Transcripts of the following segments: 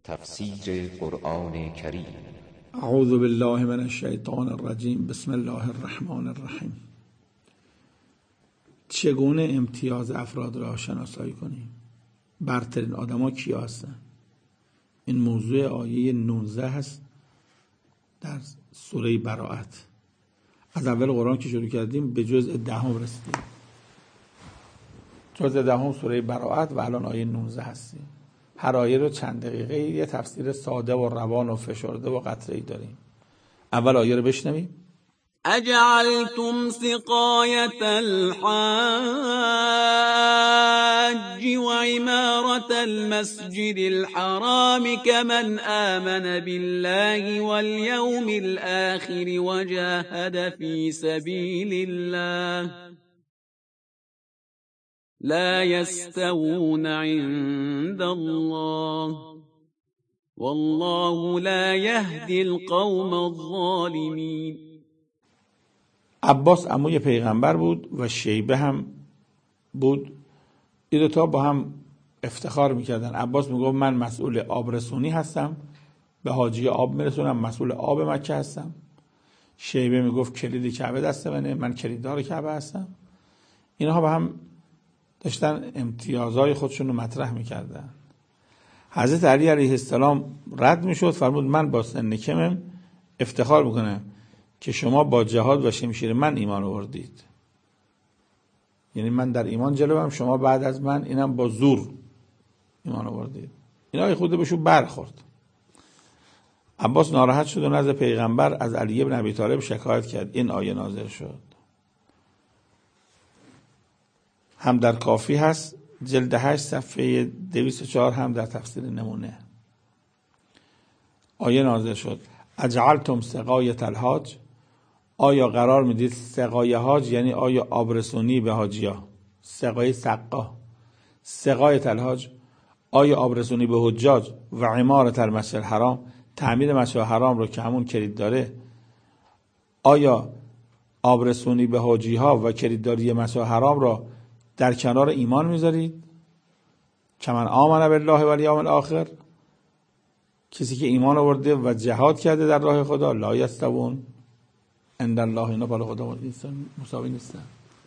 تفسیر قرآن کریم. اعوذ بالله من الشیطان الرجیم. بسم الله الرحمن الرحیم. چگونه امتیاز افراد را شناسایی کنیم؟ برترین آدما کیا هستن؟ این موضوع آیه 19 هست در سوره براءت. از اول قرآن که شروع کردیم به جزء 10 رسیدیم. جزء 10 سوره براءت و الان آیه 19 هستیم. هر آیه رو چند دقیقه یه تفسیر ساده و روان و فشرده و قطعه‌ای داریم. اول آیه رو بشنویم. اجعلتم سقایة الحاج وعمارة المسجد الحرام كمن آمن بالله واليوم الآخر وجاهد في سبيل الله لا يستوون عند الله والله لا يهدي القوم الظالمين. عباس عموی پیغمبر بود و شیبه هم بود. این دوتا با هم افتخار میکردن. عباس میگفت من مسئول آبرسونی هستم، به حاجی آب میرسونم، مسئول آب مکه هستم. شیبه میگفت کلید کعبه دست منه، من کلیددار کعبه هستم. اینها با هم داشتن امتیازهای خودشون رو مطرح میکردن. حضرت علی علیه السلام رد میشد، فرمود من با سن کمم افتخار میکنم که شما با جهاد و شمشیر من ایمان آوردید. یعنی من در ایمان جلوم، شما بعد از من اینم با زور ایمان آوردید. اینا خود بهشون برخورد. عباس ناراحت شد و نزد پیغمبر از علی بن ابی طالب شکایت کرد. این آیه نازل شد. هم در کافی هست جلد 8 صفحه 204، هم در تفسیر نمونه. آیه نازل شد اجعلتم سقایة الحاج، آیا قرار میدید سقایه حاج یعنی آیا آبرسونی به حاجیا، سقایه سقا، سقایة الحاج آیا آبرسونی به حجاج و عمارة المسجد الحرام، تعمیر مسجد حرام رو که همون کلید داره، آیا آبرسونی به حاجی ها و کلیدداری مسجد حرام را در کنار ایمان میذارید؟ کمن آمن بالله و الیوم الاخر، کسی که ایمان آورده و جهاد کرده در راه خدا، لا یستوون عند الله، اینا بالا خدا مساوی نیستن.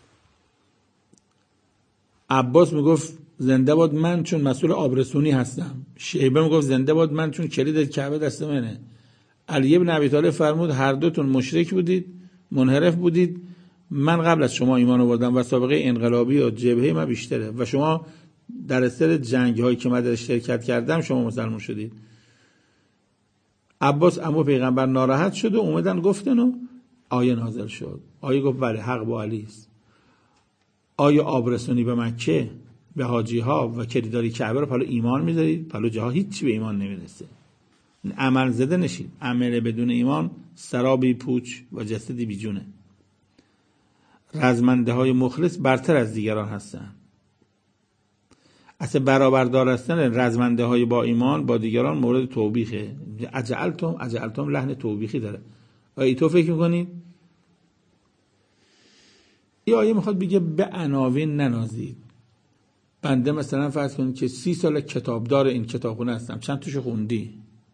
عباس میگفت زنده باد من چون مسئول آبرسونی هستم. شیبه میگفت زنده باد من چون کلید کعبه دست منه. علی بن ابی طالب فرمود هر دوتون مشرک بودید، منحرف بودید. من قبل از شما ایمان آوردم و سابقه انقلابی و جبهه من بیشتره و شما در اثر جنگ هایی که من در شرکت کردم شما مسلمان شدید. عباس عمو پیغمبر ناراحت شد و اومدن گفتن و آیه نازل شد. آیه گفت بله حق با علی است. آیا آبرسونی به مکه به حاجی ها و کلیدداری کعبه رو پلو ایمان میذارید؟ پلو جاها هیچی به ایمان نمیرسه. عمل زده نشید. عمل بدون ایمان سرابی پوچ و جسدی بیجونه. رزمنده های مخلص برتر از دیگران هستن. برابردار هستن رزمنده های با ایمان با دیگران مورد توبیخه. اجعلتم لحن توبیخی داره. آیا تو فکر میکنید؟ یا آیه میخواد بگه به عناوین ننازید. بنده مثلا فرض کنید که 30 سال کتابدار این کتابخونه هستم. چند توش خوندی؟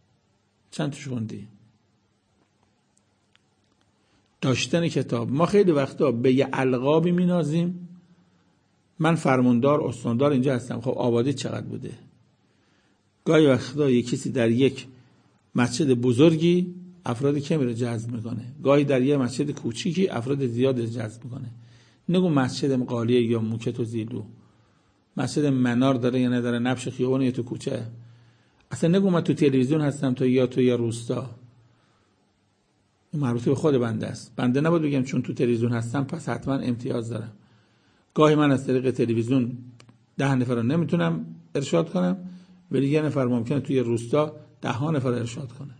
داشتن کتاب. ما خیلی وقتا به یه القابی مینازیم. من فرماندار استاندار اینجا هستم. خب آبادی چقدر بوده؟ گاهی وقتا یه کسی در یک مسجد بزرگی افراد کمی رو جذب میکنه، گاهی در یه مسجد کوچیکی افراد زیاد رو جذب میکنه. نگو مسجد مقالیه یا موکت و زیلو، مسجد منار داره یا نداره، نبش خیابان یا تو کوچه. اصلا نگو من تو تلویزیون هستم تو یا روستا. این مربوط به خود بنده است. بنده نباید بگم چون تو تلویزیون هستم پس حتما امتیاز دارم. گاهی من از طریق تلویزیون 10 نفر رو نمیتونم ارشاد کنم، ولی یه نفر ممکنه توی روستا 10 نفر ارشاد کنه.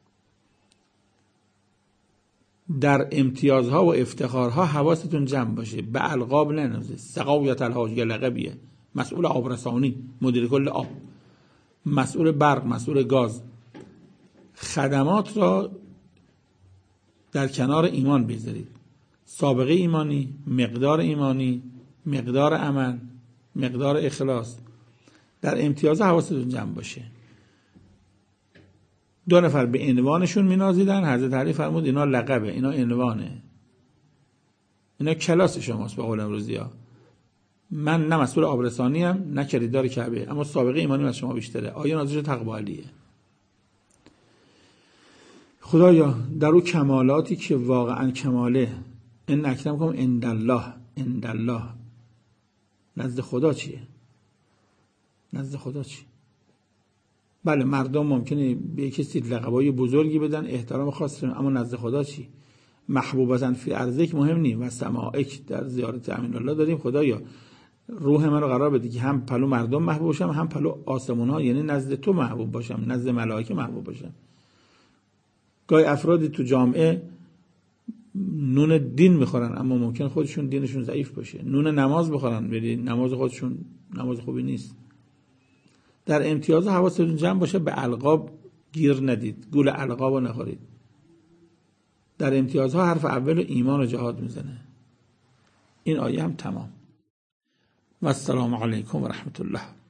در امتیازها و افتخارها حواستون جمع باشه. به القاب ننازید. سقایة الحاج یه لقبیه. مسئول آبرسانی، مدیر کل آب، مسئول برق، مسئول گاز. خدمات را در کنار ایمان بذارید. سابقه ایمانی، مقدار ایمانی، مقدار عمل، مقدار اخلاص. در امتیاز حواستون جمع باشه. 2 نفر به عنوانشون مینازیدن. حضرت علی فرمود اینا لقبه، اینا عنوانه، اینا کلاس شماست. به قول امروزی‌ها من نه مسئول آبرسانی ام نه خریدار کعبه، اما سابقه ایمانی از شما بیشتره. آیه نازل تقوا علیه. خدایا در اون کمالاتی که واقعا کماله، ان اکرمکم عند الله، نزد خدا چیه؟ نزد خدا چی؟ بله مردم ممکنه به کسی لقبای بزرگی بدن، احترام خاصی، اما نزد خدا چی؟ محبوبتن فی ارضک مهم نی و سماعک در زیارت امین الله داریم. خدایا روح من رو قرار بده که هم پلو مردم محبوب باشم، هم پلو آسمون ها، یعنی نزد تو محبوب باشم، نزد ملائکه محبوب باشم. گاهی افرادی تو جامعه نون دین میخورن اما ممکن خودشون دینشون ضعیف باشه، نون نماز بخورن ولی نماز خودشون نماز خوبی نیست. در امتیاز حواستون جمع باشه، به القاب گیر ندید، گول القابو نخورید. در امتیازها حرف اول ایمان و جهاد میزنه. این آیه هم تمام. و السلام علیکم و رحمت الله.